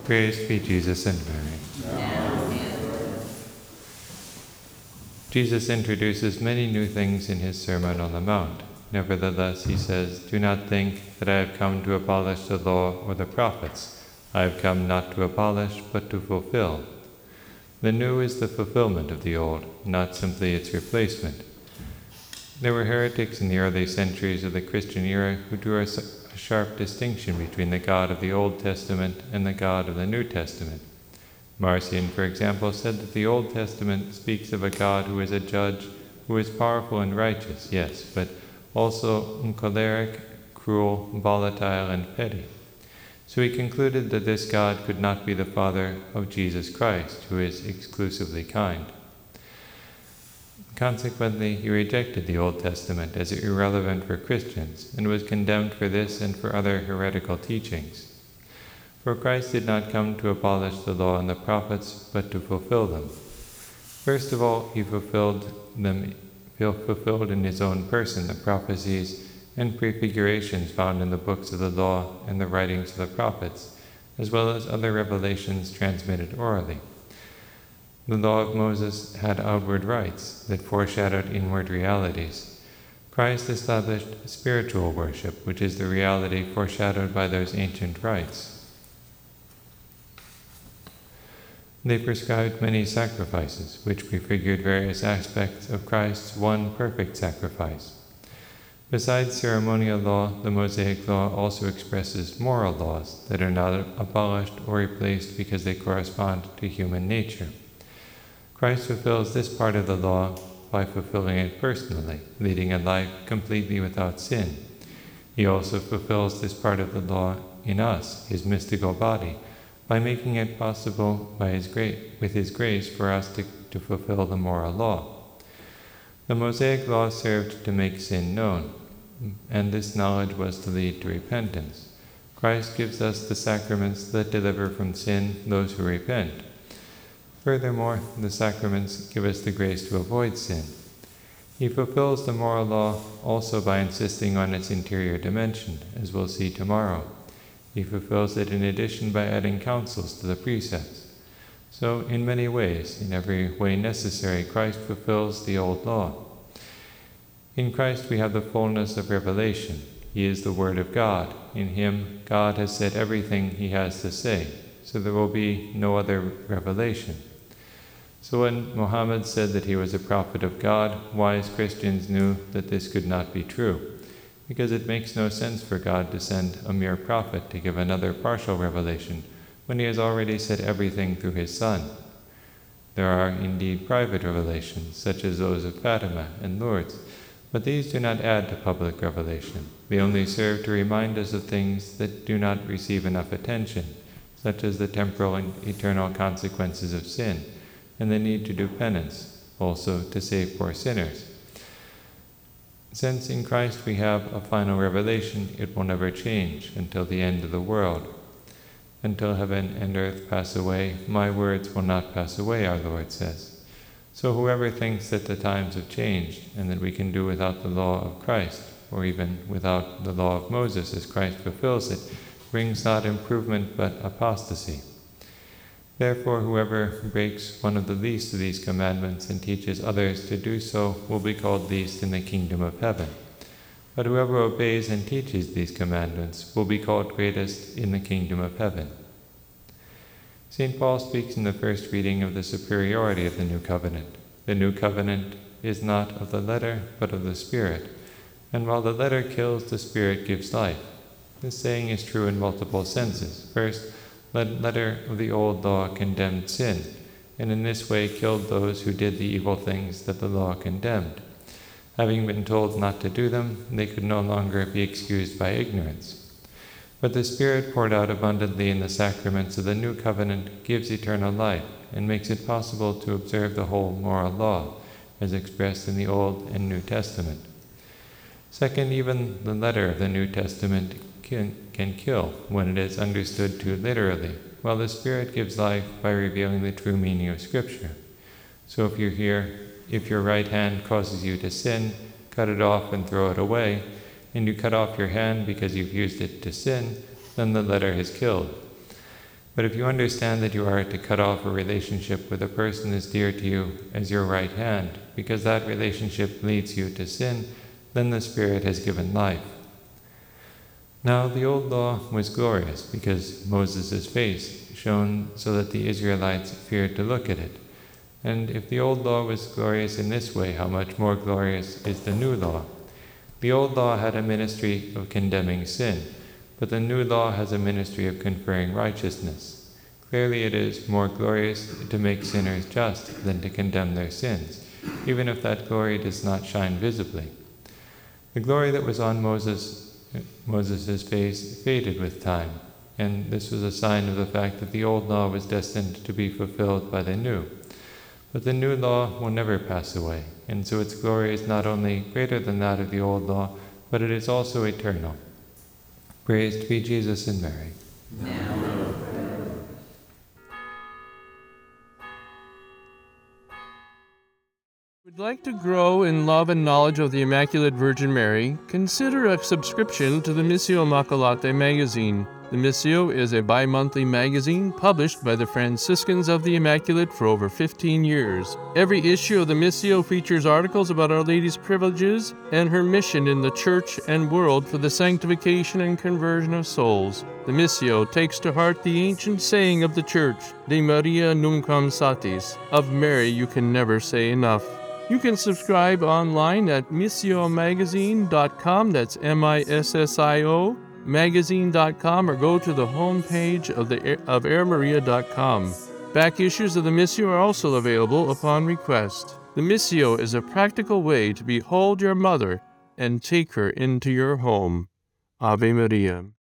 Praised be Jesus and Mary. Jesus introduces many new things in his Sermon on the Mount. Nevertheless, he says, "Do not think that I have come to abolish the law or the prophets. I have come not to abolish, but to fulfill." The new is the fulfillment of the old, not simply its replacement. There were heretics in the early centuries of the Christian era who drew a sharp distinction between the God of the Old Testament and the God of the New Testament. Marcion, for example, said that the Old Testament speaks of a God who is a judge, who is powerful and righteous, yes, but also choleric, cruel, volatile, and petty. So he concluded that this God could not be the Father of Jesus Christ, who is exclusively kind. Consequently, he rejected the Old Testament as irrelevant for Christians and was condemned for this and for other heretical teachings. For Christ did not come to abolish the law and the prophets, but to fulfill them. First of all, he fulfilled in his own person the prophecies and prefigurations found in the books of the law and the writings of the prophets, as well as other revelations transmitted orally. The law of Moses had outward rites that foreshadowed inward realities. Christ established spiritual worship, which is the reality foreshadowed by those ancient rites. They prescribed many sacrifices, which prefigured various aspects of Christ's one perfect sacrifice. Besides ceremonial law, the Mosaic law also expresses moral laws that are not abolished or replaced because they correspond to human nature. Christ fulfills this part of the law by fulfilling it personally, leading a life completely without sin. He also fulfills this part of the law in us, his mystical body, by making it possible with his grace for us to fulfill the moral law. The Mosaic law served to make sin known, and this knowledge was to lead to repentance. Christ gives us the sacraments that deliver from sin those who repent. Furthermore, the sacraments give us the grace to avoid sin. He fulfills the moral law also by insisting on its interior dimension, as we'll see tomorrow. He fulfills it in addition by adding counsels to the precepts. So, in many ways, in every way necessary, Christ fulfills the old law. In Christ we have the fullness of revelation. He is the Word of God. In him, God has said everything he has to say, so there will be no other revelation. So when Muhammad said that he was a prophet of God, wise Christians knew that this could not be true, because it makes no sense for God to send a mere prophet to give another partial revelation when he has already said everything through his Son. There are indeed private revelations, such as those of Fatima and Lourdes, but these do not add to public revelation. They only serve to remind us of things that do not receive enough attention, such as the temporal and eternal consequences of sin, and the need to do penance, also to save poor sinners. Since in Christ we have a final revelation, it will never change until the end of the world. Until heaven and earth pass away, my words will not pass away, our Lord says. So whoever thinks that the times have changed and that we can do without the law of Christ, or even without the law of Moses as Christ fulfills it, brings not improvement but apostasy. Therefore, whoever breaks one of the least of these commandments and teaches others to do so will be called least in the kingdom of heaven. But whoever obeys and teaches these commandments will be called greatest in the kingdom of heaven. St. Paul speaks in the first reading of the superiority of the New Covenant. The New Covenant is not of the letter, but of the Spirit. And while the letter kills, the Spirit gives life. This saying is true in multiple senses. First, the letter of the old law condemned sin, and in this way killed those who did the evil things that the law condemned. Having been told not to do them, they could no longer be excused by ignorance. But the Spirit poured out abundantly in the sacraments of the New Covenant gives eternal life and makes it possible to observe the whole moral law, as expressed in the Old and New Testament. Second, even the letter of the New Testament can kill when it is understood too literally, while the Spirit gives life by revealing the true meaning of Scripture. So if your right hand causes you to sin, cut it off and throw it away, and you cut off your hand because you've used it to sin, then the letter has killed. But if you understand that you are to cut off a relationship with a person as dear to you as your right hand, because that relationship leads you to sin, then the Spirit has given life. Now the old law was glorious because Moses' face shone so that the Israelites feared to look at it. And if the old law was glorious in this way, how much more glorious is the new law? The old law had a ministry of condemning sin, but the new law has a ministry of conferring righteousness. Clearly it is more glorious to make sinners just than to condemn their sins, even if that glory does not shine visibly. The glory that was on Moses' face faded with time, and this was a sign of the fact that the old law was destined to be fulfilled by the new. But the new law will never pass away, and so its glory is not only greater than that of the old law, but it is also eternal. Praised be Jesus and Mary. Would like to grow in love and knowledge of the Immaculate Virgin Mary, consider a subscription to the Missio Immacolate magazine. The Missio is a bi-monthly magazine published by the Franciscans of the Immaculate for over 15 years. Every issue of the Missio features articles about Our Lady's privileges and her mission in the Church and world for the sanctification and conversion of souls. The Missio takes to heart the ancient saying of the Church, De Maria Nunquam Satis, of Mary you can never say enough. You can subscribe online at missiomagazine.com, that's MISSIO, magazine.com, or go to the homepage of airmaria.com. Back issues of the Missio are also available upon request. The Missio is a practical way to behold your mother and take her into your home. Ave Maria.